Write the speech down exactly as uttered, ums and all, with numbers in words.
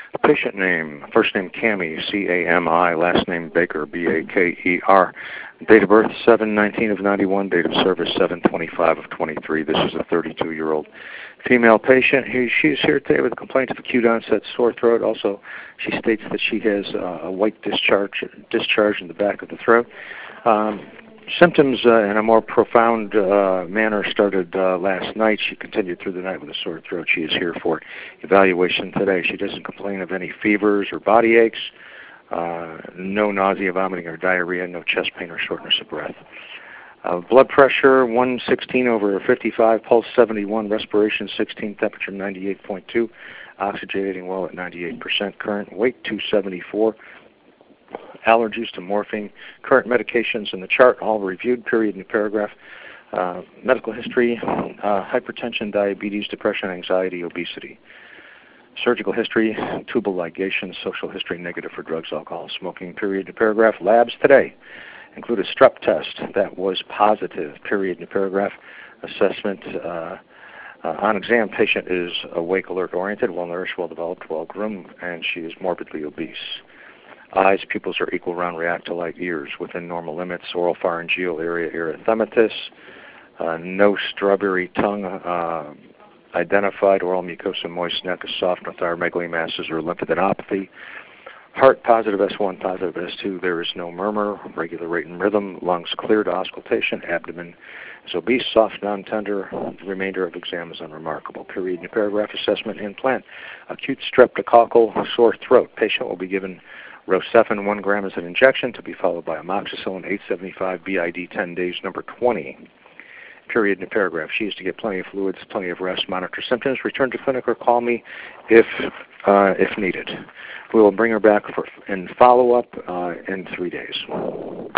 Patient name, first name Cami, C A M I, last name Baker, B A K E R. Date of birth seven nineteen of ninety-one, date of service seven twenty-five of twenty-three. This is a thirty-two-year-old female patient. He, she's here today with a complaint of acute onset sore throat. Also, she states that she has uh, a white discharge, discharge in the back of the throat. Um, Symptoms uh, in a more profound uh, manner started uh, last night. She continued through the night with a sore throat. She is here for evaluation today. She doesn't complain of any fevers or body aches, uh, no nausea, vomiting, or diarrhea, no chest pain or shortness of breath. Uh, blood pressure one sixteen over fifty-five, pulse seventy-one, respiration sixteen, temperature ninety-eight point two, oxygenating well at ninety-eight percent, current weight two seventy-four. Allergies to morphine, current medications in the chart, all reviewed, period, new paragraph. Uh, medical history, uh, hypertension, diabetes, depression, anxiety, obesity. Surgical history, tubal ligation, social history, negative for drugs, alcohol, smoking, period, new paragraph. Labs today include a strep test that was positive, period, new paragraph. Assessment, uh, uh, on exam, patient is awake, alert, oriented, well-nourished, well-developed, well-groomed, and she is morbidly obese. Eyes, pupils are equal, round, react to light. Ears within normal limits. Oral pharyngeal area erythematous. Uh, no strawberry tongue uh, identified. Oral mucosa moist, neck is soft, no thyromegaly masses or lymphadenopathy. Heart positive S one, positive S two. There is no murmur. Regular rate and rhythm. Lungs clear to auscultation. Abdomen is obese, soft, non-tender. The remainder of exam is unremarkable. Period. New paragraph. Assessment implant. Acute streptococcal sore throat. Patient will be given Rocephin, one gram as an injection, to be followed by amoxicillin eight seventy-five B I D ten days, number twenty. Period in the paragraph. She is to get plenty of fluids, plenty of rest, monitor symptoms, return to clinic, or call me if uh, if needed. We will bring her back for in follow-up uh, in three days.